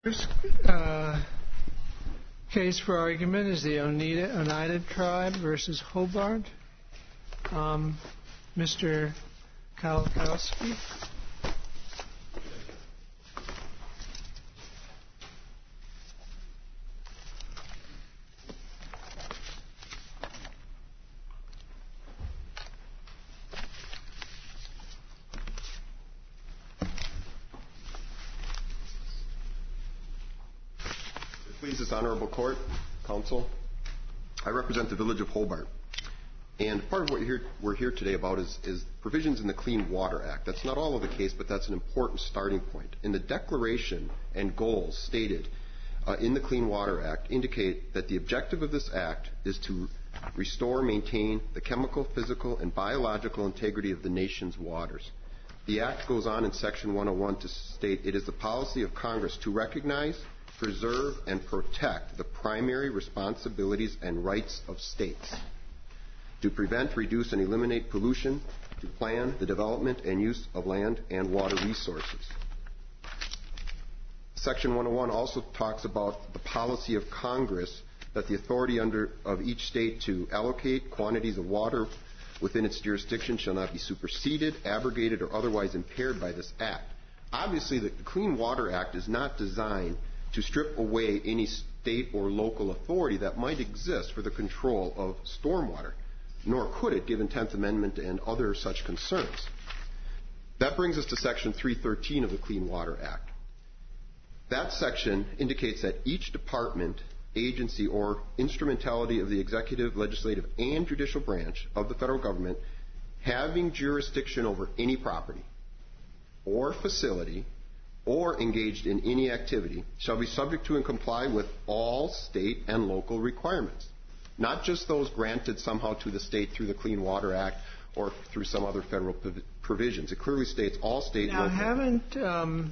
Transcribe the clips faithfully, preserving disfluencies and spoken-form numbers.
First uh, case for argument is the Oneida, Oneida Tribe versus Hobart. Um, Mister Kalkowski. Please, this honorable court, counsel, I represent the village of Hobart. And part of what you're here, we're here today about is, is provisions in the Clean Water Act. That's not all of the case, but that's an important starting point. And the declaration and goals stated uh, in the Clean Water Act indicate that the objective of this act is to restore, maintain the chemical, physical, and biological integrity of the nation's waters. The act goes on in section one oh one to state it is the policy of Congress to recognize, preserve, and protect the primary responsibilities and rights of states, to prevent, reduce, and eliminate pollution, to plan the development and use of land and water resources. Section one oh one also talks about the policy of Congress that the authority under of each state to allocate quantities of water within its jurisdiction shall not be superseded, abrogated, or otherwise impaired by this act. Obviously, the Clean Water Act is not designed to strip away any state or local authority that might exist for the control of stormwater, nor could it, given tenth Amendment and other such concerns. That brings us to Section three thirteen of the Clean Water Act. That section indicates that each department, agency, or instrumentality of the executive, legislative, and judicial branch of the federal government having jurisdiction over any property or facility or engaged in any activity shall be subject to and comply with all state and local requirements, not just those granted somehow to the state through the Clean Water Act or through some other federal provisions. It clearly states all state and local. Now, haven't um,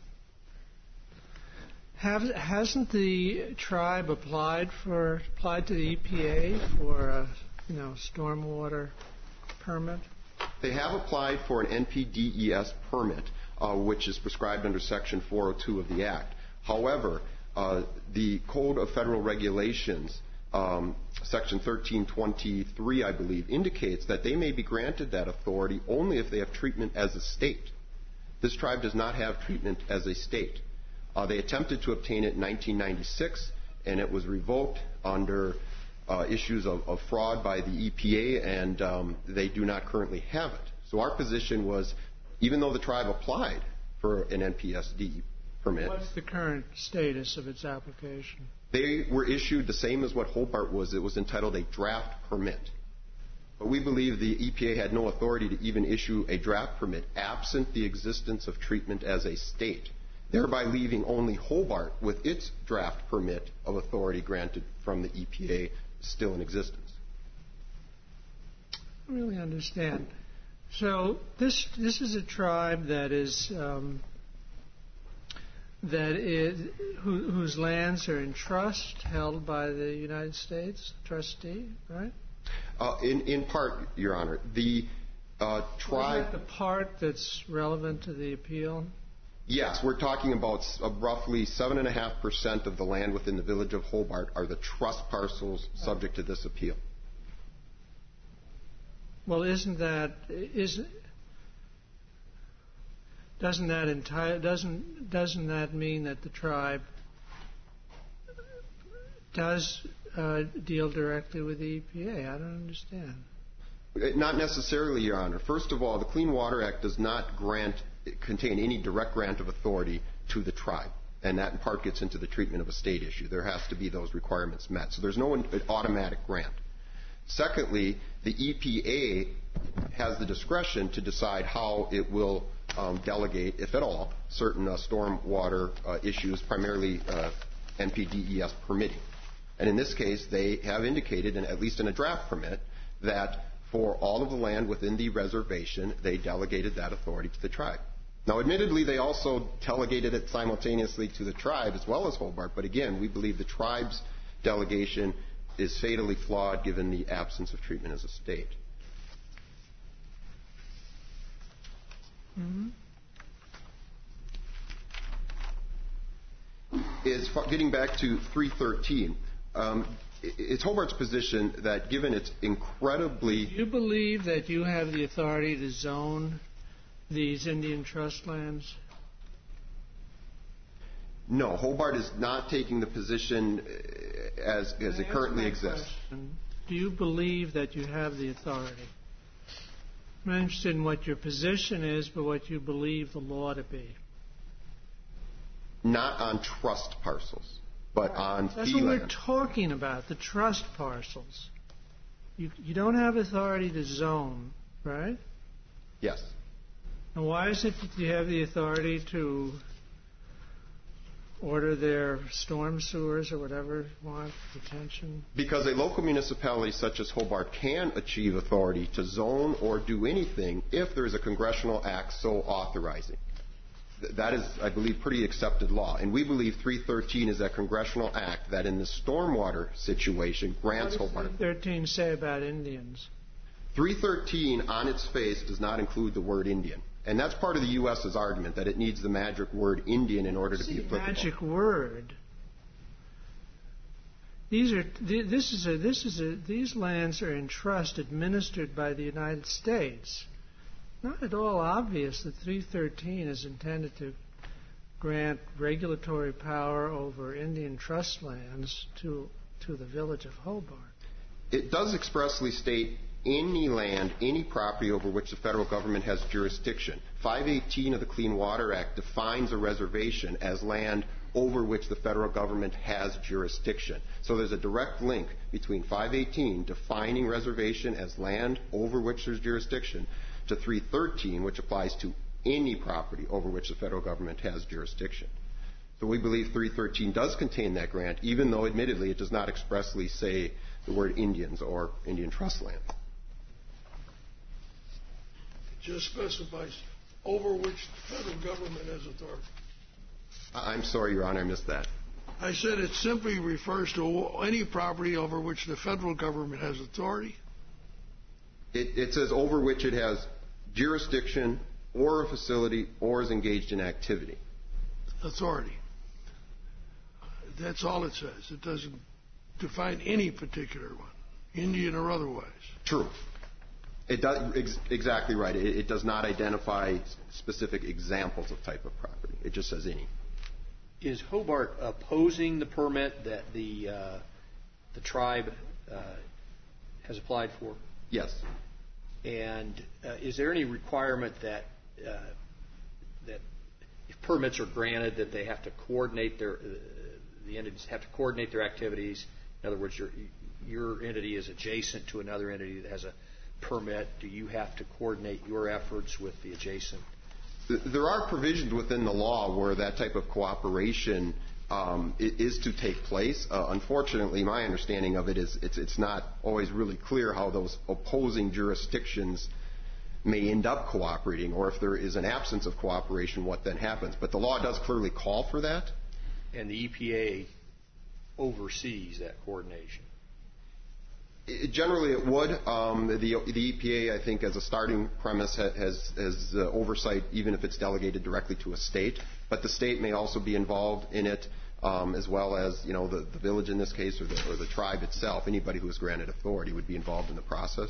have, hasn't the tribe applied for applied to the E P A for a you know stormwater permit? They have applied for an N P D E S permit, Uh, which is prescribed under Section four oh two of the Act. However, uh, the Code of Federal Regulations, um, Section thirteen twenty-three, I believe, indicates that they may be granted that authority only if they have treatment as a state. This tribe does not have treatment as a state. Uh, they attempted to obtain it in nineteen ninety-six, and it was revoked under uh, issues of, of fraud by the E P A, and um, they do not currently have it. So our position was, even though the tribe applied for an N P S D permit. What's the current status of its application? They were issued the same as what Hobart was. It was entitled a draft permit. But we believe the E P A had no authority to even issue a draft permit absent the existence of treatment as a state, thereby leaving only Hobart with its draft permit of authority granted from the E P A still in existence. I don't really understand. So this this is a tribe that is um, that is who, whose lands are in trust, held by the United States trustee, right? Uh, in in part, Your Honor, the uh, tribe. Is that the part that's relevant to the appeal? Yes, we're talking about uh, roughly seven and a half percent of the land within the village of Hobart are the trust parcels subject to this appeal. Well, isn't that is doesn't that entire doesn't doesn't that mean that the tribe does uh, deal directly with the E P A? I don't understand. Not necessarily, Your Honor. First of all, the Clean Water Act does not grant contain any direct grant of authority to the tribe, and that in part gets into the treatment of a state issue. There has to be those requirements met. So there's no automatic grant. Secondly, the E P A has the discretion to decide how it will um, delegate, if at all, certain uh, stormwater uh, issues, primarily uh, N P D E S permitting. And in this case, they have indicated, and at least in a draft permit, that for all of the land within the reservation, they delegated that authority to the tribe. Now, admittedly, they also delegated it simultaneously to the tribe as well as Hobart, but again, we believe the tribe's delegation is fatally flawed given the absence of treatment as a state. Mm-hmm. is getting back to three thirteen. Um, it's Hobart's position that given its incredibly... Do you believe that you have the authority to zone these Indian trust lands? No, Hobart is not taking the position as, as it currently exists. Question. Do you believe that you have the authority? I'm not interested in what your position is, but what you believe the law to be. Not on trust parcels, but on fee land. That's what we're talking about, the trust parcels. You, you don't have authority to zone, right? Yes. And why is it that you have the authority to order their storm sewers or whatever you want, retention? Because a local municipality such as Hobart can achieve authority to zone or do anything if there is a congressional act so authorizing. Th- that is, I believe, pretty accepted law. And we believe three thirteen is that congressional act that in the stormwater situation grants Hobart. What does three thirteen say about Indians? three thirteen on its face does not include the word Indian. And that's part of the U S's argument, that it needs the magic word Indian in order to be applicable. Magic word. These are this is a this is a these lands are in trust administered by the United States. Not at all obvious that three thirteen is intended to grant regulatory power over Indian trust lands to to the village of Hobart. It does expressly state any land, any property over which the federal government has jurisdiction. five eighteen of the Clean Water Act defines a reservation as land over which the federal government has jurisdiction. So there's a direct link between five eighteen defining reservation as land over which there's jurisdiction to three thirteen, which applies to any property over which the federal government has jurisdiction. So we believe three thirteen does contain that grant, even though admittedly it does not expressly say the word Indians or Indian trust land. Just specifies over which the federal government has authority. I'm sorry, Your Honor, I missed that. I said it simply refers to any property over which the federal government has authority. It, it says over which it has jurisdiction or a facility or is engaged in activity. Authority. That's all it says. It doesn't define any particular one, Indian or otherwise. True. It does ex- exactly right. It, it does not identify specific examples of type of property. It just says any. Is Hobart opposing the permit that the uh, the tribe uh, has applied for? Yes. And uh, is there any requirement that uh, that if permits are granted that they have to coordinate their uh, the entities have to coordinate their activities? In other words, your your entity is adjacent to another entity that has a permit. Do you have to coordinate your efforts with the adjacent? There are provisions within the law where that type of cooperation um, is to take place. Uh, unfortunately, my understanding of it is it's, it's not always really clear how those opposing jurisdictions may end up cooperating, or if there is an absence of cooperation, what then happens. But the law does clearly call for that. And the E P A oversees that coordination. It, generally, it would. Um, the, the E P A, I think, as a starting premise, ha, has, has uh, oversight, even if it's delegated directly to a state. But the state may also be involved in it, um, as well as, you know, the, the village in this case, or the, or the tribe itself. Anybody who is granted authority would be involved in the process.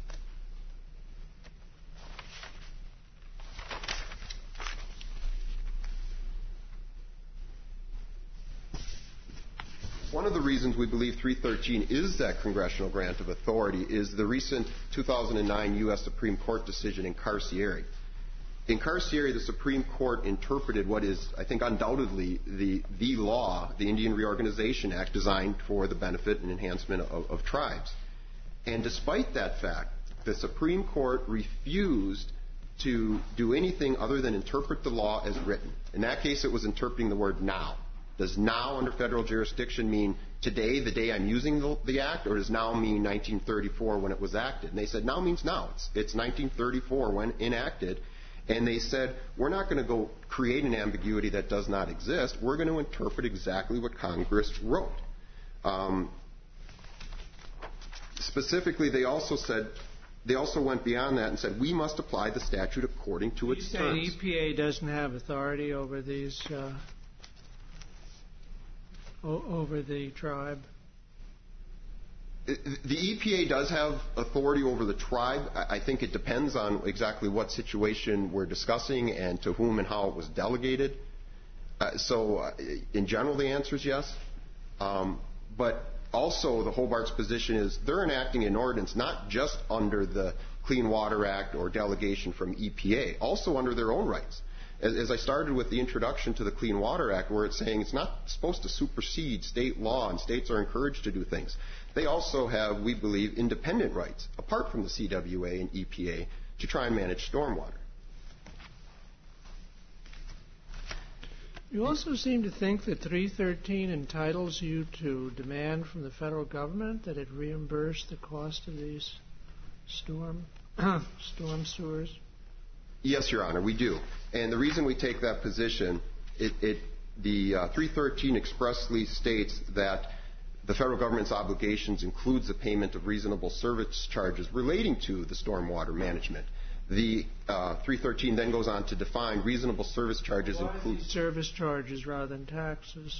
One of the reasons we believe three thirteen is that congressional grant of authority is the recent two thousand nine U S Supreme Court decision in Carcieri. In Carcieri, the Supreme Court interpreted what is, I think, undoubtedly the, the law, the Indian Reorganization Act, designed for the benefit and enhancement of, of tribes. And despite that fact, the Supreme Court refused to do anything other than interpret the law as written. In that case, it was interpreting the word now. Does now under federal jurisdiction mean today, the day I'm using the, the act, or does now mean nineteen thirty-four when it was acted? And they said now means now. It's, it's nineteen thirty-four when enacted. And they said we're not going to go create an ambiguity that does not exist. We're going to interpret exactly what Congress wrote. Um, specifically, they also said they also went beyond that and said we must apply the statute according to its terms. You say E P A doesn't have authority over these. Uh o- over the tribe? The E P A does have authority over the tribe. I think it depends on exactly what situation we're discussing and to whom and how it was delegated. Uh, so, uh, in general, the answer is yes. Um, but also, the Hobart's position is they're enacting an ordinance not just under the Clean Water Act or delegation from E P A, also under their own rights. As, as I started with the introduction to the Clean Water Act, where it's saying it's not supposed to supersede state law and states are encouraged to do things. They also have, we believe, independent rights, apart from the C W A and E P A, to try and manage stormwater. You also seem to think that three thirteen entitles you to demand from the federal government that it reimburse the cost of these storm storm sewers? Yes, Your Honor, we do. And the reason we take that position, it, it, the uh, three thirteen expressly states that the federal government's obligations includes the payment of reasonable service charges relating to the stormwater management. The uh, three thirteen then goes on to define reasonable service charges include service charges rather than taxes.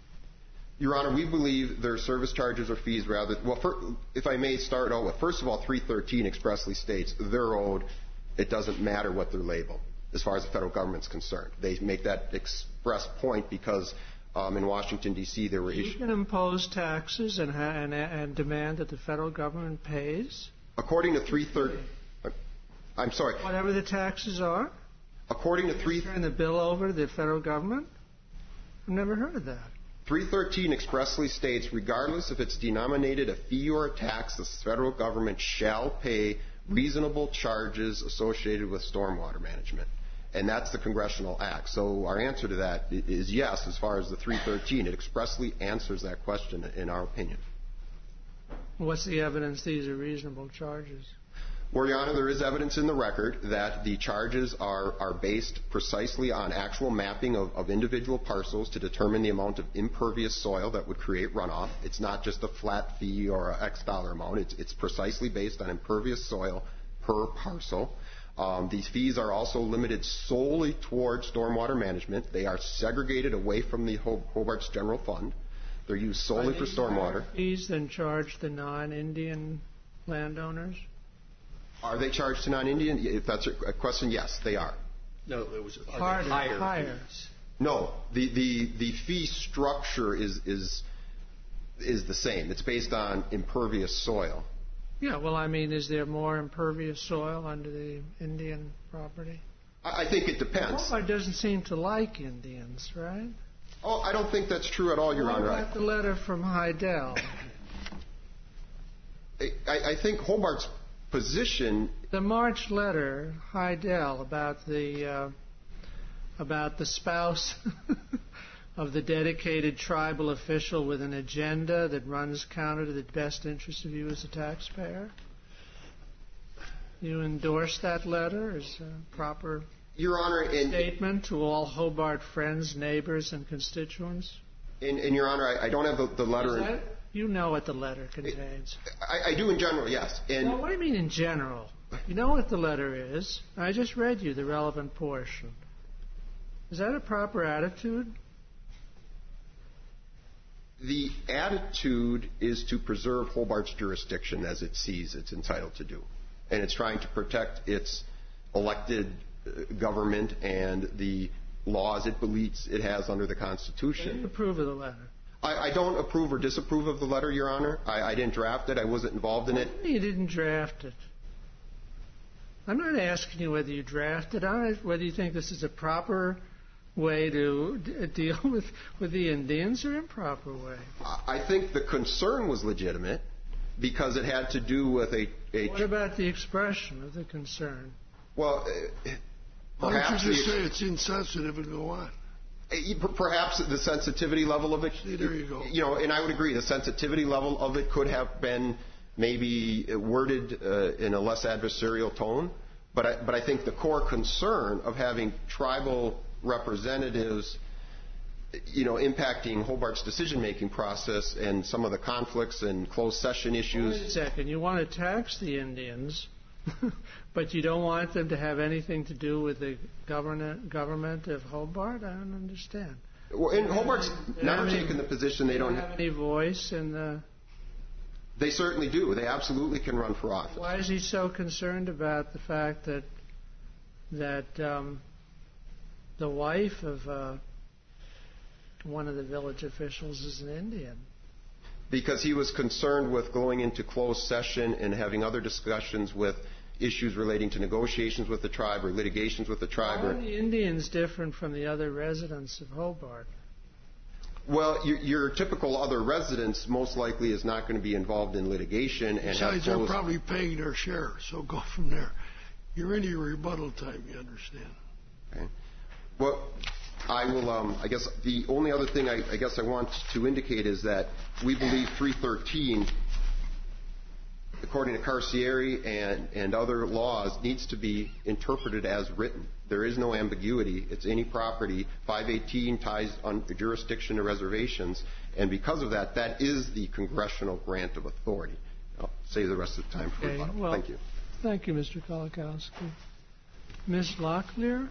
Your Honor, we believe their service charges or fees rather. Well, for, if I may start out with, first of all, three thirteen expressly states they're owed. It doesn't matter what they're labeled as far as the federal government's concerned. They make that express point because um, in Washington, D C, there were issues. You can impose taxes and, ha- and, and demand that the federal government pays? According to three thirteen, I'm sorry. Whatever the taxes are? According to three, turn the bill over to the federal government? I've never heard of that. three thirteen expressly states, regardless if it's denominated a fee or a tax, the federal government shall pay reasonable charges associated with stormwater management. And that's the Congressional Act. So our answer to that is yes, as far as the three thirteen. It expressly answers that question, in our opinion. What's the evidence these are reasonable charges? Well, Your Honor, there is evidence in the record that the charges are, are based precisely on actual mapping of, of individual parcels to determine the amount of impervious soil that would create runoff. It's not just a flat fee or an X dollar amount. It's, it's precisely based on impervious soil per parcel. Um, these fees are also limited solely towards stormwater management. They are segregated away from the Hobart's general fund. They're used solely for stormwater. Fees then charged the non-Indian landowners? Are they charged to non-Indian? If that's a question, yes, they are. No, it was are Harder, they higher, higher. fees? No, the, the, the fee structure is, is, is the same. It's based on impervious soil. Yeah, well, I mean, is there more impervious soil under the Indian property? I, I think it depends. Hobart doesn't seem to like Indians, right? Oh, I don't think that's true at all, Your What Honor. about the letter from Heidel? I, I think Hobart's position. The March letter, Heidel, about the uh, about the spouse of the dedicated tribal official with an agenda that runs counter to the best interest of you as a taxpayer. You endorse that letter as a proper Your Honor, in, statement to all Hobart friends, neighbors, and constituents? In, in Your Honor, I, I don't have the, the letter. Is that, you know what the letter contains. I, I do in general, yes. And well, what do you mean in general? You know what the letter is. I just read you the relevant portion. Is that a proper attitude? The attitude is to preserve Hobart's jurisdiction as it sees it's entitled to do. And it's trying to protect its elected government and the laws it believes it has under the Constitution. Do you approve of the letter? I, I don't approve or disapprove of the letter, Your Honor. I, I didn't draft it. I wasn't involved in it. You didn't draft it. I'm not asking you whether you drafted it, whether you think this is a proper way to d- deal with, with the Indians or improper way. I think the concern was legitimate because it had to do with a... a what about the expression of the concern? Well, uh, Why perhaps... don't you just the, say it's insensitive and go on? Perhaps the sensitivity level of it... See, there you go. You know, and I would agree, the sensitivity level of it could have been maybe worded uh, in a less adversarial tone. But I, but I think the core concern of having tribal representatives, you know, impacting Hobart's decision-making process and some of the conflicts and closed session issues... Wait a second. You want to tax the Indians, but you don't want them to have anything to do with the government, government of Hobart? I don't understand. Well, and Hobart's never any, taken the position they don't have any voice in the... They certainly do. They absolutely can run for office. Why is he so concerned about the fact that that um, the wife of uh, one of the village officials is an Indian? Because he was concerned with going into closed session and having other discussions with issues relating to negotiations with the tribe or litigations with the tribe. How Or, are the Indians different from the other residents of Hobart? well, your, your typical other residents most likely is not going to be involved in litigation and have Besides, they're closed... probably paying their share, so go from there. You're into your rebuttal time, you understand. Okay. Well, I will. Um, I guess the only other thing I, I guess I want to indicate is that we believe three thirteen, according to Carcieri and, and other laws, needs to be interpreted as written. There is no ambiguity. It's any property. five eighteen ties on the jurisdiction to reservations, and because of that, that is the congressional grant of authority. I'll save the rest of the time for Okay, rebuttal. well, Thank you. Thank you, Mister Kolakowski. Miz Locklear?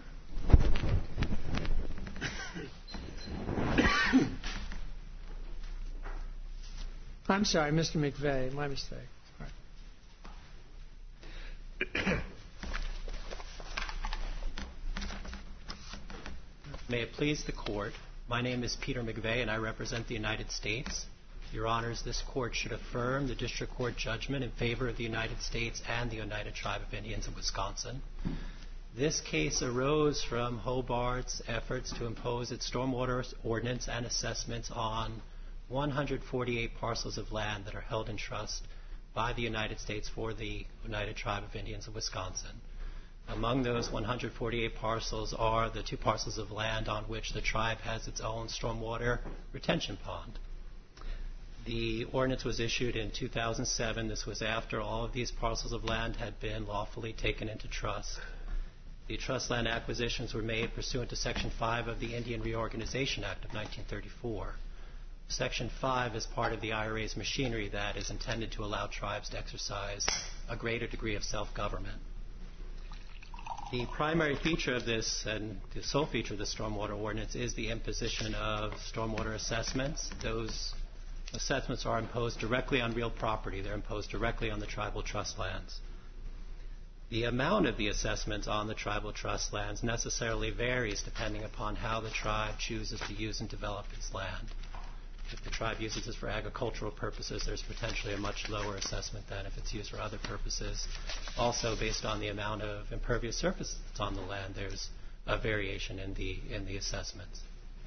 I'm sorry, Mister McVeigh. My mistake. Right. May it please the Court, my name is Peter McVeigh and I represent the United States. Your Honors, this Court should affirm the District Court judgment in favor of the United States and the Oneida Tribe of Indians of Wisconsin. This case arose from Hobart's efforts to impose its stormwater ordinance and assessments on one hundred forty-eight parcels of land that are held in trust by the United States for the Oneida Tribe of Indians of Wisconsin. Among those one hundred forty-eight parcels are the two parcels of land on which the tribe has its own stormwater retention pond. The ordinance was issued in two thousand seven. This was after all of these parcels of land had been lawfully taken into trust. The trust land acquisitions were made pursuant to Section five of the Indian Reorganization Act of nineteen thirty-four. Section five is part of the I R A's machinery that is intended to allow tribes to exercise a greater degree of self-government. The primary feature of this, and the sole feature of the stormwater ordinance, is the imposition of stormwater assessments. Those assessments are imposed directly on real property. They're imposed directly on the tribal trust lands. The amount of the assessments on the tribal trust lands necessarily varies depending upon how the tribe chooses to use and develop its land. If the tribe uses it for agricultural purposes, there's potentially a much lower assessment than if it's used for other purposes. Also, based on the amount of impervious surface that's on the land, there's a variation in the in the assessments.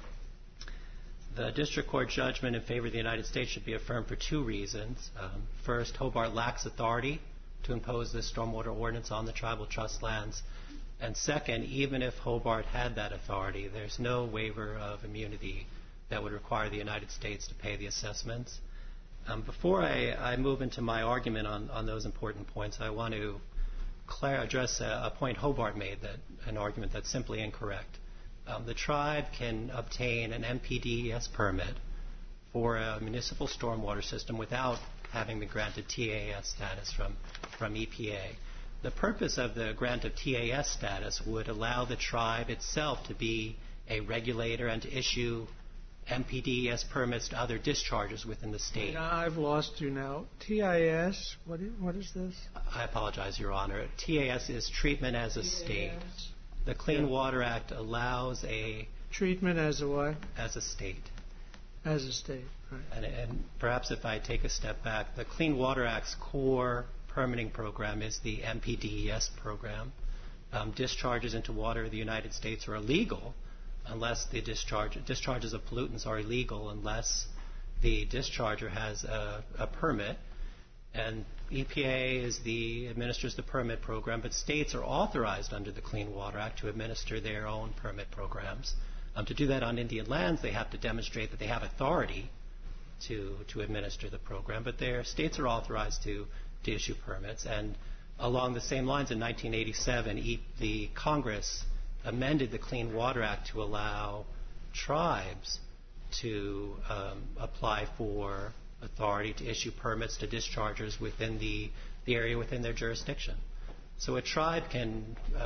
The district court judgment in favor of the United States should be affirmed for two reasons. Um, first, Hobart lacks authority to impose this stormwater ordinance on the tribal trust lands. And second, even if Hobart had that authority, there's no waiver of immunity that would require the United States to pay the assessments. Um, before I, I move into my argument on, on those important points, I want to clar- address a, a point Hobart made, that an argument that's simply incorrect. Um, the tribe can obtain an M P D E S permit for a municipal stormwater system without having been granted T A S status from, from E P A. The purpose of the grant of T A S status would allow the tribe itself to be a regulator and to issue M P D E S permits to other discharges within the state. Yeah, I've lost you now. T I S, what is, what is this? I apologize, Your Honor. T A S is treatment as a state. The Clean Water Act allows a... Treatment as a what? As a state. As a state, right. And, and perhaps if I take a step back, the Clean Water Act's core permitting program is the M P D E S program. Um, discharges into water of the United States are illegal unless the discharge, discharges of pollutants are illegal unless the discharger has a, a permit. And E P A is the, administers the permit program, but states are authorized under the Clean Water Act to administer their own permit programs. Um, to do that on Indian lands, they have to demonstrate that they have authority to, to administer the program, but their states are authorized to, to issue permits. And along the same lines, in nineteen eighty-seven, e- the Congress amended the Clean Water Act to allow tribes to um, apply for authority to issue permits to dischargers within the, the area within their jurisdiction. So a tribe can uh,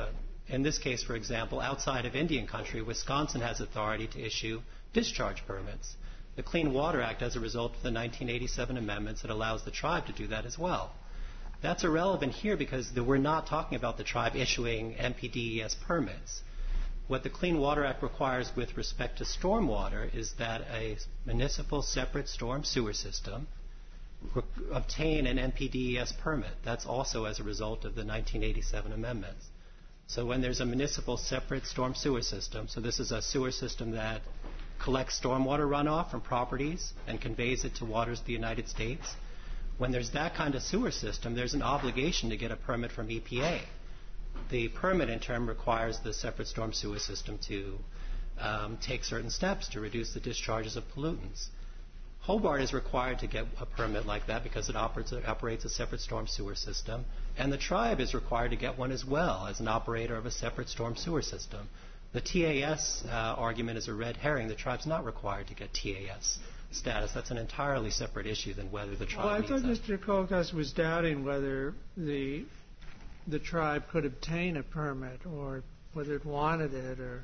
in this case, for example, outside of Indian country, Wisconsin has authority to issue discharge permits. The Clean Water Act, as a result of the nineteen eighty-seven amendments, it allows the tribe to do that as well. That's irrelevant here because we're not talking about the tribe issuing M P D E S permits. What the Clean Water Act requires with respect to stormwater is that a municipal separate storm sewer system re- obtain an M P D E S permit. That's also as a result of the nineteen eighty-seven amendments. So when there's a municipal separate storm sewer system, so this is a sewer system that collects stormwater runoff from properties and conveys it to waters of the United States, when there's that kind of sewer system, there's an obligation to get a permit from E P A. The permit, in turn, requires the separate storm sewer system to um, take certain steps to reduce the discharges of pollutants. Hobart is required to get a permit like that because it operates, it operates a separate storm sewer system, and the tribe is required to get one as well as an operator of a separate storm sewer system. The T A S uh, argument is a red herring. The tribe's not required to get T A S status. That's an entirely separate issue than whether the tribe Well, I needs thought that. Mister Kolkas was doubting whether the the tribe could obtain a permit or whether it wanted it or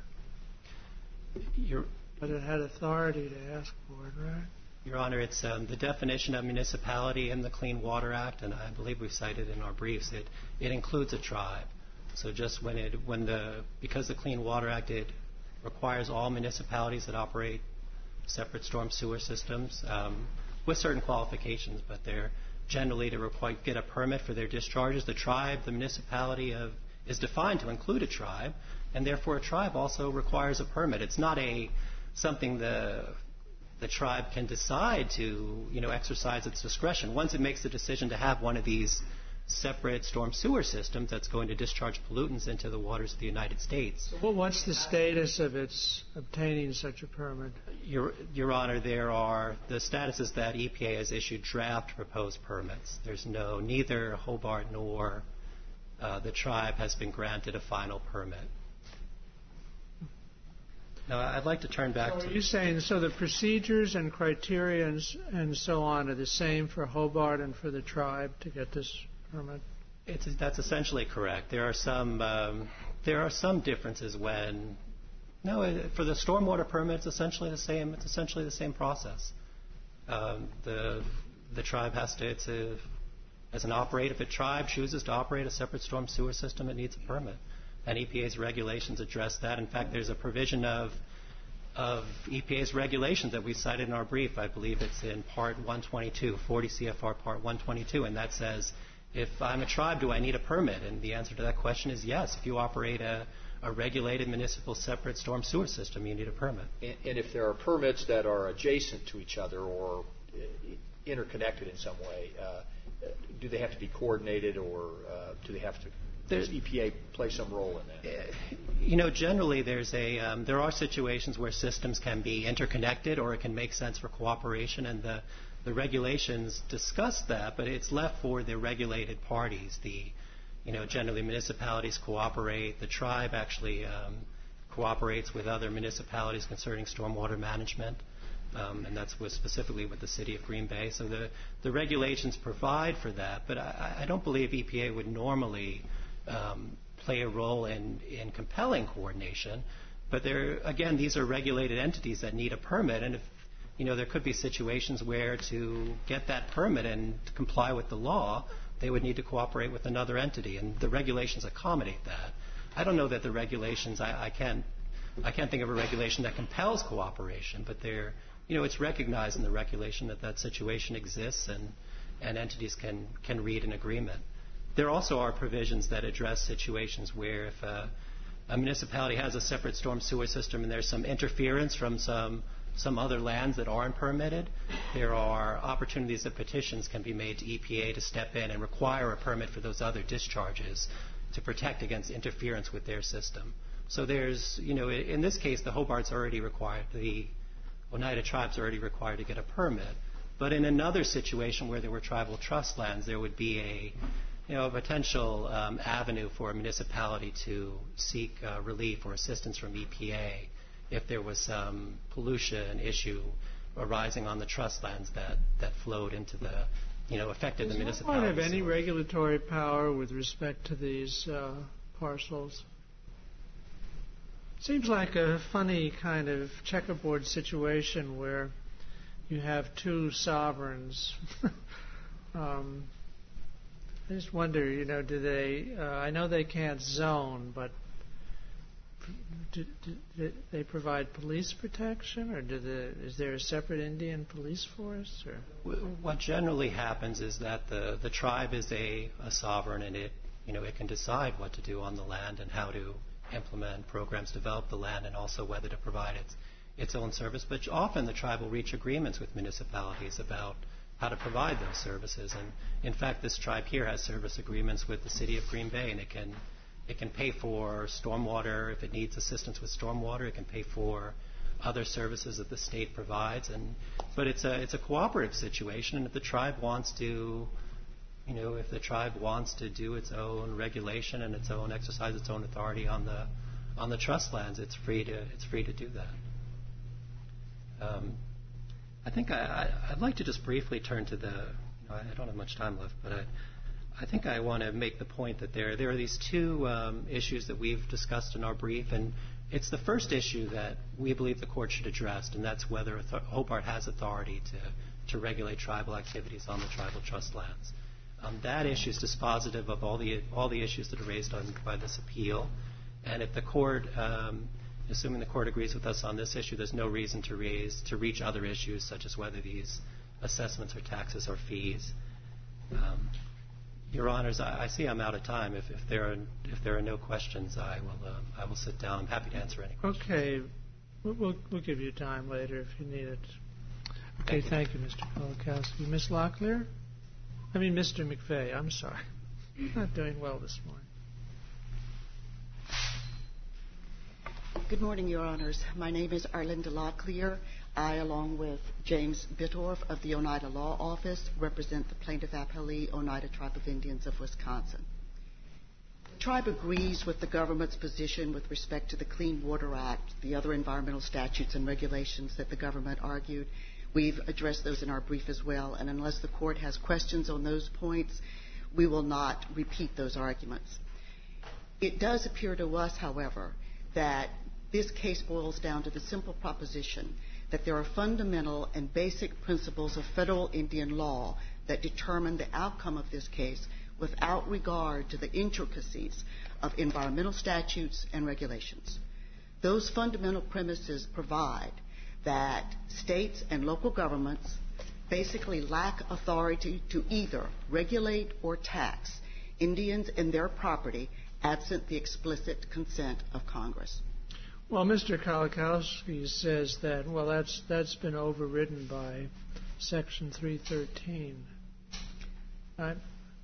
You're, whether it had authority to ask for it, right? Your Honor, it's um, the definition of municipality in the Clean Water Act, and I believe we've cited in our briefs, it, it includes a tribe. So just when it, when the, because the Clean Water Act, it requires all municipalities that operate separate storm sewer systems um, with certain qualifications, but they're generally to require, get a permit for their discharges. The tribe, the municipality of, is defined to include a tribe, and therefore a tribe also requires a permit. It's not a something the the tribe can decide to, you know, exercise its discretion. Once it makes the decision to have one of these separate storm sewer systems that's going to discharge pollutants into the waters of the United States. Well, what's the status of its obtaining such a permit? Your, Your Honor, there are, the status is that E P A has issued draft proposed permits. There's no, neither Hobart nor uh, the tribe has been granted a final permit. Now, I'd like to turn back So to... are you saying, so the procedures and criteria and, s- and so on are the same for Hobart and for the tribe to get this permit? It's, that's essentially correct. There are some um, there are some differences when no it, for the stormwater permit it's essentially the same. It's essentially the same process. Um, the the tribe has to it's a, as an operator. If a tribe chooses to operate a separate storm sewer system, it needs a permit, and E P A's regulations address that. In fact, there's a provision of of E P A's regulations that we cited in our brief. I believe it's in Part one twenty-two, forty C F R Part one twenty-two, and that says, if I'm a tribe, do I need a permit? And the answer to that question is yes. If you operate a, a regulated municipal separate storm sewer system, you need a permit. And, and if there are permits that are adjacent to each other or uh, interconnected in some way, uh, do they have to be coordinated, or uh, do they have to? Does E P A play some role in that? You know, generally there's a um, there are situations where systems can be interconnected, or it can make sense for cooperation, and the the regulations discuss that, but it's left for the regulated parties. The, you know, generally municipalities cooperate. The tribe actually um, cooperates with other municipalities concerning stormwater management, um, and that's with specifically with the city of Green Bay. So the, the regulations provide for that, but I, I don't believe E P A would normally um, play a role in, in compelling coordination. But there, again, these are regulated entities that need a permit, and if you know, there could be situations where to get that permit and to comply with the law, they would need to cooperate with another entity, and the regulations accommodate that. I don't know that the regulations, I, I can't, I can't think of a regulation that compels cooperation, but they're, you know, it's recognized in the regulation that that situation exists, and, and entities can, can read an agreement. There also are provisions that address situations where if a, a municipality has a separate storm sewer system and there's some interference from some some other lands that aren't permitted, there are opportunities that petitions can be made to E P A to step in and require a permit for those other discharges to protect against interference with their system. So there's, you know, in this case, the Hobart's already required, the Oneida tribe's already required to get a permit. But in another situation where there were tribal trust lands, there would be a, you know, a potential um, avenue for a municipality to seek uh, relief or assistance from E P A if there was some pollution issue arising on the trust lands that, that flowed into the, you know, affected the Does municipality. Does have any regulatory power with respect to these uh, parcels? Seems like a funny kind of checkerboard situation where you have two sovereigns. um, I just wonder, you know, do they? Uh, I know they can't zone, but do, do, do they provide police protection, or do the, is there a separate Indian police force? Or? What generally happens is that the, the tribe is a, a sovereign, and it, you know, it can decide what to do on the land and how to implement programs, develop the land, and also whether to provide its its own service. But often the tribe will reach agreements with municipalities about how to provide those services. And in fact, this tribe here has service agreements with the city of Green Bay, and it can it can pay for stormwater if it needs assistance with stormwater. It can pay for other services that the state provides. And but it's a it's a cooperative situation. And if the tribe wants to, you know, if the tribe wants to do its own regulation and its own exercise its own authority on the on the trust lands, it's free to it's free to do that. Um, I think I, I, I'd like to just briefly turn to the. You know, I don't have much time left, but I, I think I want to make the point that there there are these two um, issues that we've discussed in our brief, and it's the first issue that we believe the court should address, and that's whether Hobart has authority to to regulate tribal activities on the tribal trust lands. Um, that issue is dispositive of all the all the issues that are raised on, by this appeal, and if the court, um, assuming the court agrees with us on this issue, there's no reason to raise to reach other issues such as whether these assessments are taxes or fees. Um, Your Honors, I, I see I'm out of time. If, if there are if there are no questions, I will um, I will sit down. I'm happy to answer any questions. Okay, we'll we'll, we'll give you time later if you need it. Okay, thank you, Mister Kolakowski. Miss Locklear. I mean, Mister McVeigh, I'm sorry. I'm not doing well this morning. Good morning, Your Honors. My name is Arlinda Locklear. I, along with James Bittorf of the Oneida Law Office, represent the plaintiff appellee Oneida Tribe of Indians of Wisconsin. The tribe agrees with the government's position with respect to the Clean Water Act, the other environmental statutes and regulations that the government argued. We've addressed those in our brief as well, and unless the court has questions on those points, we will not repeat those arguments. It does appear to us, however, that this case boils down to the simple proposition that there are fundamental and basic principles of federal Indian law that determine the outcome of this case without regard to the intricacies of environmental statutes and regulations. Those fundamental premises provide that states and local governments basically lack authority to either regulate or tax Indians and their property absent the explicit consent of Congress. Well, Mister Kolakowski says that, well, that's that's been overridden by Section three thirteen. Right?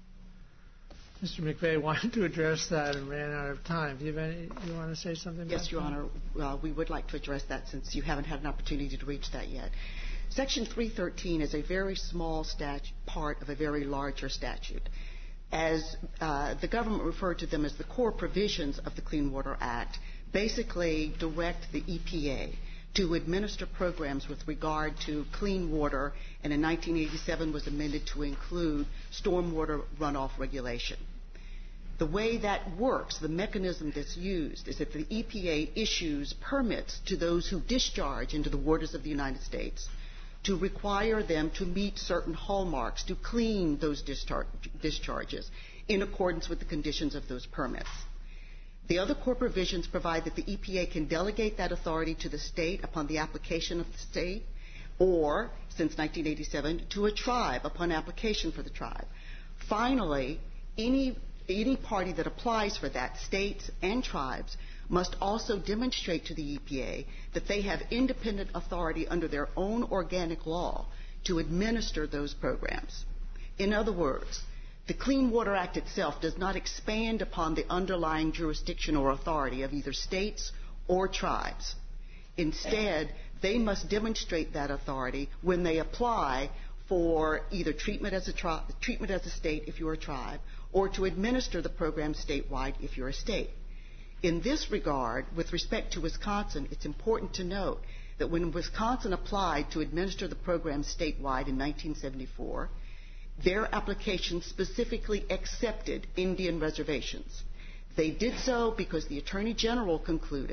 Mister McVeigh wanted to address that and ran out of time. Do you, have any, you want to say something about that? Yes, Your Honor. Uh, we would like to address that since you haven't had an opportunity to reach that yet. Section three thirteen is a very small statu- part of a very larger statute. As uh, the government referred to them as the core provisions of the Clean Water Act, basically direct the E P A to administer programs with regard to clean water, and in nineteen eighty-seven was amended to include stormwater runoff regulation. The way that works, the mechanism that's used, is that the E P A issues permits to those who discharge into the waters of the United States to require them to meet certain hallmarks, to clean those dischar- discharges in accordance with the conditions of those permits. The other core provisions provide that the E P A can delegate that authority to the state upon the application of the state, or, since nineteen eighty-seven, to a tribe upon application for the tribe. Finally, any, any party that applies for that, states and tribes, must also demonstrate to the E P A that they have independent authority under their own organic law to administer those programs. In other words, the Clean Water Act itself does not expand upon the underlying jurisdiction or authority of either states or tribes. Instead, they must demonstrate that authority when they apply for either treatment as a, tri- treatment as a state if you're a tribe, or to administer the program statewide if you're a state. In this regard, with respect to Wisconsin, it's important to note that when Wisconsin applied to administer the program statewide in nineteen seventy-four, their application specifically accepted Indian reservations. They did so because the Attorney General concluded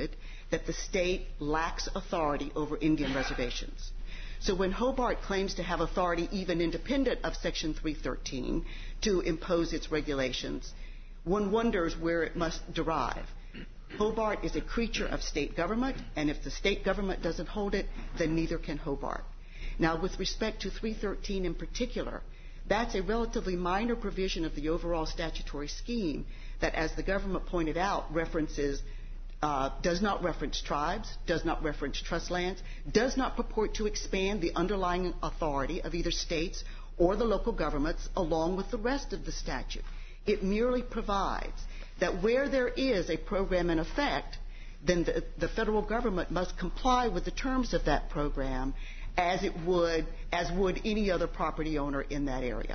that the state lacks authority over Indian reservations. So when Hobart claims to have authority even independent of Section three thirteen to impose its regulations, one wonders where it must derive. Hobart is a creature of state government, and if the state government doesn't hold it, then neither can Hobart. Now, with respect to three thirteen in particular, that's a relatively minor provision of the overall statutory scheme that, as the government pointed out, references Uh, does not reference tribes, does not reference trust lands, does not purport to expand the underlying authority of either states or the local governments along with the rest of the statute. It merely provides that where there is a program in effect, then the, the federal government must comply with the terms of that program as it would, as would any other property owner in that area.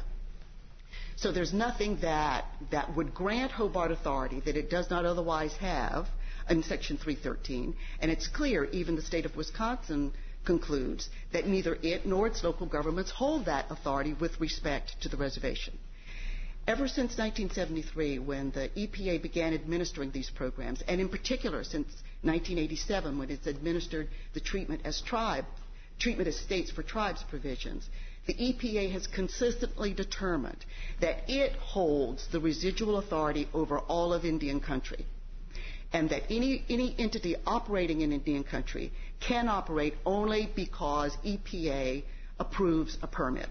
So there's nothing that, that would grant Hobart authority that it does not otherwise have in Section three thirteen, and it's clear even the state of Wisconsin concludes that neither it nor its local governments hold that authority with respect to the reservation. Ever since nineteen seventy-three, when the E P A began administering these programs, and in particular since nineteen eighty-seven, when it's administered the treatment as tribe, treatment as states for tribes provisions, the E P A has consistently determined that it holds the residual authority over all of Indian country, and that any, any entity operating in Indian country can operate only because E P A approves a permit.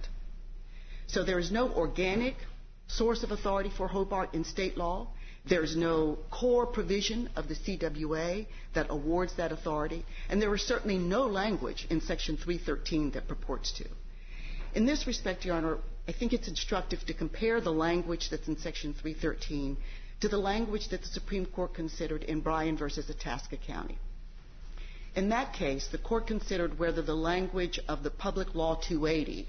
So there is no organic source of authority for Hobart in state law. There is no core provision of the C W A that awards that authority, and there is certainly no language in Section three thirteen that purports to. In this respect, Your Honor, I think it's instructive to compare the language that's in Section three thirteen to the language that the Supreme Court considered in Bryan versus Itasca County. In that case, the court considered whether the language of the Public Law two eighty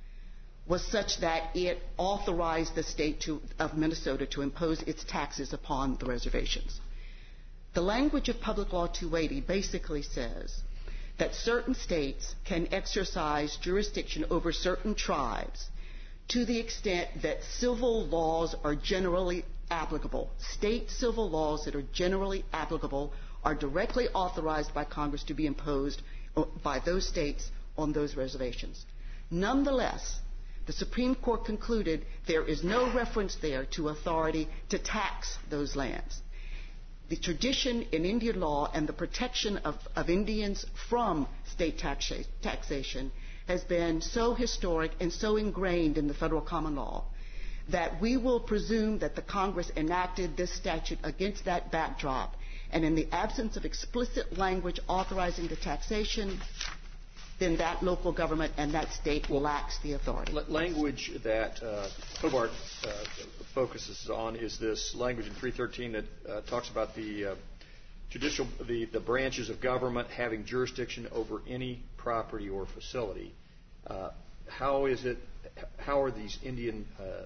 was such that it authorized the state to, of Minnesota to impose its taxes upon the reservations. The language of Public Law two eighty basically says that certain states can exercise jurisdiction over certain tribes to the extent that civil laws are generally applicable. State civil laws that are generally applicable are directly authorized by Congress to be imposed by those states on those reservations. Nonetheless, the Supreme Court concluded there is no reference there to authority to tax those lands. The tradition in Indian law and the protection of, of Indians from state taxa- taxation has been so historic and so ingrained in the federal common law that we will presume that the Congress enacted this statute against that backdrop, and in the absence of explicit language authorizing the taxation, then that local government and that state well, lacks the authority. Language that uh, Hobart uh, focuses on is this language in three thirteen that uh, talks about the uh, judicial, the, the branches of government having jurisdiction over any property or facility. Uh, how is it? How are these Indian uh, uh,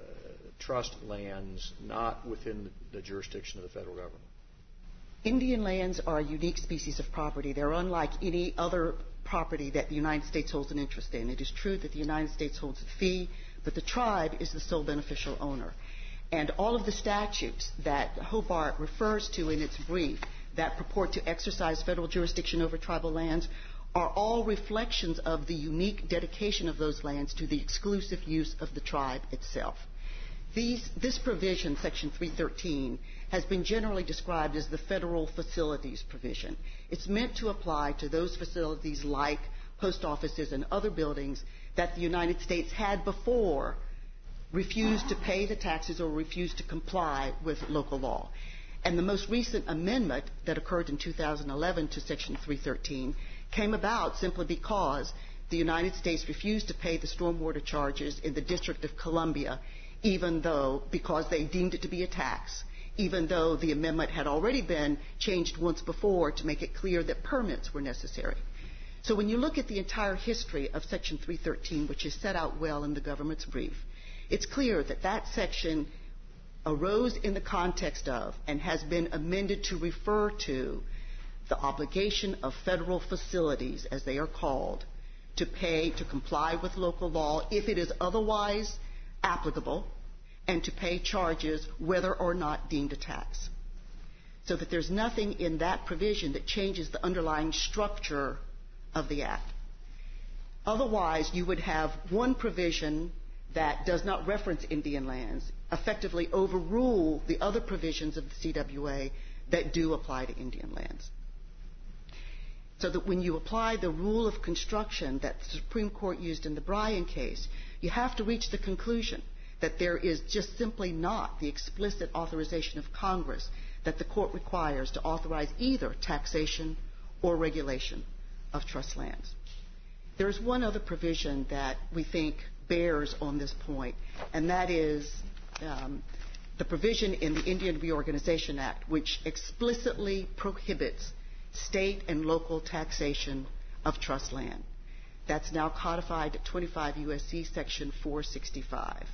trust lands not within the jurisdiction of the federal government? Indian lands are a unique species of property. They're unlike any other property that the United States holds an interest in. It is true that the United States holds a fee, but the tribe is the sole beneficial owner. And all of the statutes that Hobart refers to in its brief that purport to exercise federal jurisdiction over tribal lands are all reflections of the unique dedication of those lands to the exclusive use of the tribe itself. These, this provision, Section three thirteen, has been generally described as the federal facilities provision. It's meant to apply to those facilities like post offices and other buildings that the United States had before refused to pay the taxes or refused to comply with local law. And the most recent amendment that occurred in two thousand eleven to Section three thirteen came about simply because the United States refused to pay the stormwater charges in the District of Columbia, even though, because they deemed it to be a tax, even though the amendment had already been changed once before to make it clear that permits were necessary. So when you look at the entire history of Section three thirteen, which is set out well in the government's brief, it's clear that that section arose in the context of and has been amended to refer to the obligation of federal facilities, as they are called, to pay, to comply with local law if it is otherwise applicable, and to pay charges whether or not deemed a tax. so that there's nothing in that provision that changes the underlying structure of the Act. Otherwise, you would have one provision that does not reference Indian lands effectively overrule the other provisions of the C W A that do apply to Indian lands. So that when you apply the rule of construction that the Supreme Court used in the Bryan case, you have to reach the conclusion that there is just simply not the explicit authorization of Congress that the court requires to authorize either taxation or regulation of trust lands. There is one other provision that we think bears on this point, and that is um, the provision in the Indian Reorganization Act, which explicitly prohibits state and local taxation of trust land. That's now codified at twenty-five U S C Section four sixty-five.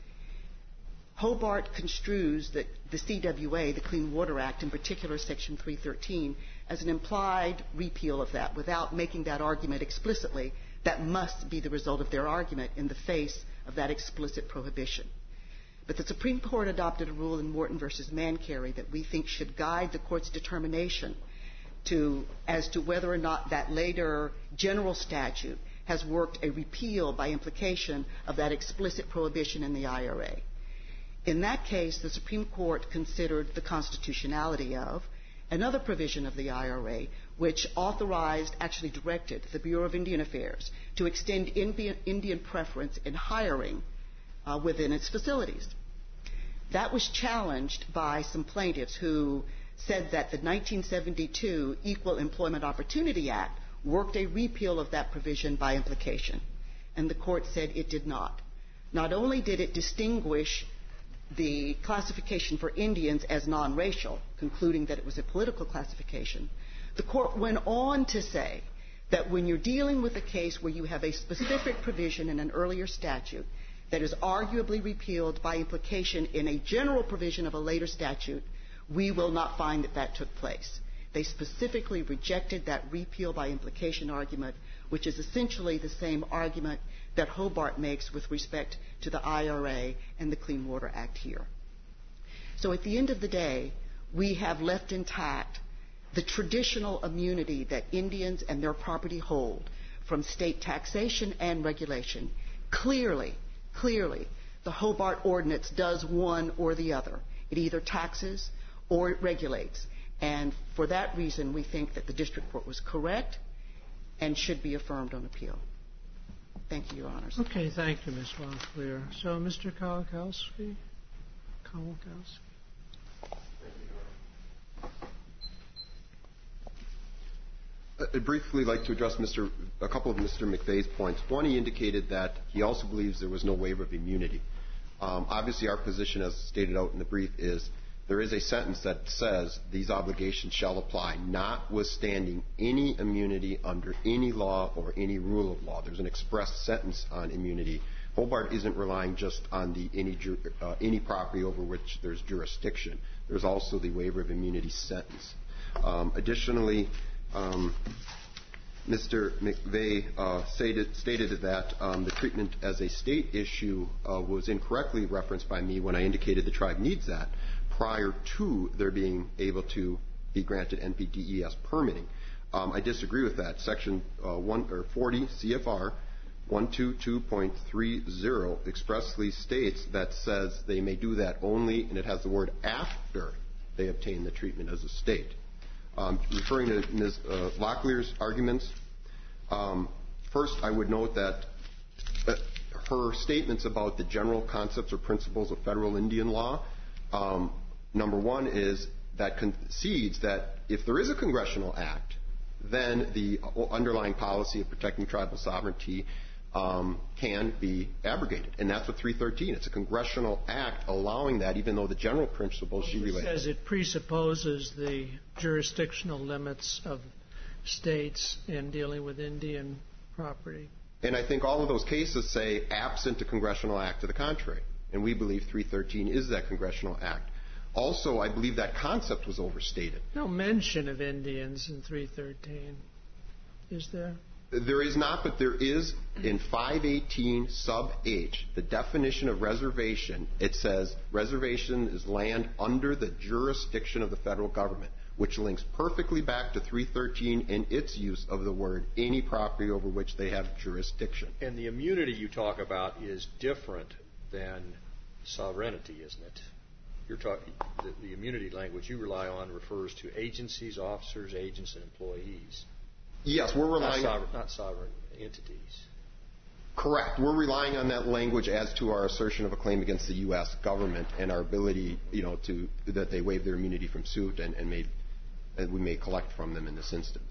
Hobart construes that the C W A, the Clean Water Act, in particular Section three thirteen, as an implied repeal of that without making that argument explicitly. That must be the result of their argument in the face of that explicit prohibition. But the Supreme Court adopted a rule in Morton versus Mancari that we think should guide the court's determination to, as to whether or not that later general statute has worked a repeal by implication of that explicit prohibition in the I R A. In that case, the Supreme Court considered the constitutionality of another provision of the I R A, which authorized, actually directed, the Bureau of Indian Affairs to extend Indian, Indian preference in hiring uh, within its facilities. That was challenged by some plaintiffs who said that the nineteen seventy-two Equal Employment Opportunity Act worked a repeal of that provision by implication. And the court said it did not. Not only did it distinguish the classification for Indians as non-racial, concluding that it was a political classification, the court went on to say that when you're dealing with a case where you have a specific provision in an earlier statute that is arguably repealed by implication in a general provision of a later statute, we will not find that that took place. They specifically rejected that repeal by implication argument, which is essentially the same argument that Hobart makes with respect to the I R A and the Clean Water Act here. So at the end of the day, we have left intact the traditional immunity that Indians and their property hold from state taxation and regulation. Clearly, clearly, the Hobart Ordinance does one or the other. It either taxes or it regulates. And for that reason, we think that the district court was correct and should be affirmed on appeal. Thank you, Your Honors. Okay, thank you, Miz Locklear. So, Mister Kolakowski? Kolakowski? I'd briefly like to address Mister a couple of Mister McVeigh's points. One, he indicated that he also believes there was no waiver of immunity. Um, obviously, our position, as stated out in the brief, is there is a sentence that says these obligations shall apply, notwithstanding any immunity under any law or any rule of law. There's an express sentence on immunity. Hobart isn't relying just on the any, uh, any property over which there's jurisdiction. There's also the waiver of immunity sentence. Um, additionally, um, Mister McVeigh uh, stated, stated that um, the treatment as a state issue uh, was incorrectly referenced by me when I indicated the tribe needs that, prior to their being able to be granted N P D E S permitting. Um, I disagree with that. Section uh, one, or forty C F R one twenty-two point thirty expressly states that says they may do that only, and it has the word after they obtain the treatment as a state. Um, referring to Miz Uh, Locklear's arguments, um, first I would note that uh, her statements about the general concepts or principles of federal Indian law, um, number one is that concedes that if there is a congressional act, then the underlying policy of protecting tribal sovereignty um, can be abrogated. And that's what three thirteen, it's a congressional act allowing that, even though the general principles she relates. It says it presupposes the jurisdictional limits of states in dealing with Indian property. And I think all of those cases say absent a congressional act to the contrary. And we believe three thirteen is that congressional act. Also, I believe that concept was overstated. No mention of Indians in three thirteen, is there? There is not, but there is in five eighteen sub H, the definition of reservation. It says reservation is land under the jurisdiction of the federal government, which links perfectly back to three thirteen in its use of the word any property over which they have jurisdiction. And the immunity you talk about is different than sovereignty, isn't it? You're talking the, the immunity language you rely on refers to agencies, officers, agents, and employees. Yes, we're relying not sovereign, not sovereign entities. Correct. We're relying on that language as to our assertion of a claim against the U S government and our ability, you know, to that they waive their immunity from suit and, and, may, and we may collect from them in this instance.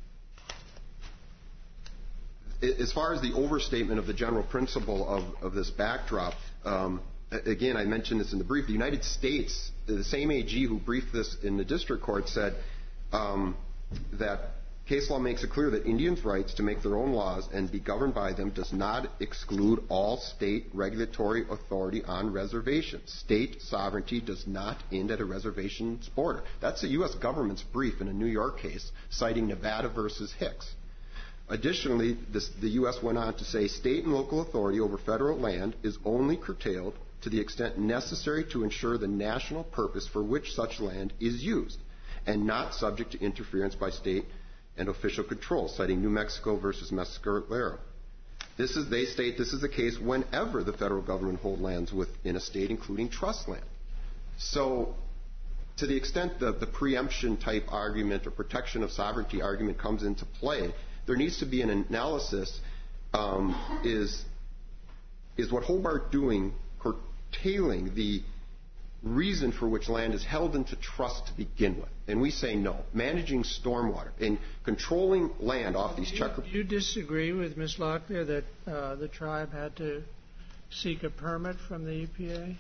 As far as the overstatement of the general principle of, of this backdrop, um, again, I mentioned this in the brief. The United States, the same A G who briefed this in the district court, said um, that case law makes it clear that Indians' rights to make their own laws and be governed by them does not exclude all state regulatory authority on reservations. State sovereignty does not end at a reservation's border. That's the U S government's brief in a New York case citing Nevada versus Hicks. Additionally, this, the U S went on to say state and local authority over federal land is only curtailed to the extent necessary to ensure the national purpose for which such land is used, and not subject to interference by state and official control, citing New Mexico versus Mescalero. This is, they state this is the case whenever the federal government hold lands within a state, including trust land. So, to the extent that the preemption type argument or protection of sovereignty argument comes into play, there needs to be an analysis. Um, is is what Hobart doing curtailing the reason for which land is held into trust to begin with? And we say no. Managing stormwater and controlling land off these checker... Do you disagree with Miz Locklear that uh, the tribe had to seek a permit from the E P A?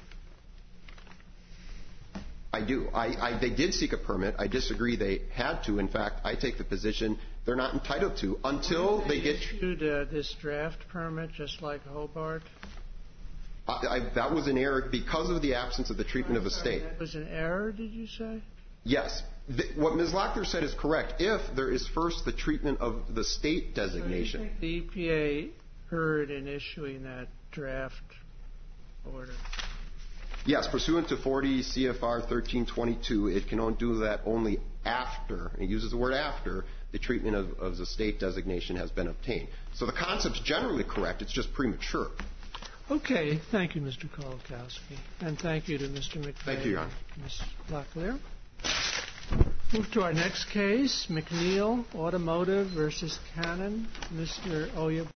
I do. I, I, they did seek a permit. I disagree they had to. In fact, I take the position they're not entitled to until they, they get... issued uh, this draft permit just like Hobart? I, I, that was an error because of the absence of the treatment of the state. That was an error, did you say? Yes. The, what Miz Locklear said is correct. If there is first the treatment of the state designation. So you think the E P A erred in issuing that draft order? Yes. Pursuant to forty C F R thirteen twenty-two, it can only do that only after, and it uses the word after, the treatment of, of the state designation has been obtained. So the concept's generally correct. It's just premature. Okay. Thank you, Mister Kolakowski. And thank you to Mister McVeigh. Thank you, Your Honor. Miz Locklear. Move to our next case, McNeil Automotive versus Cannon. Mister Oya.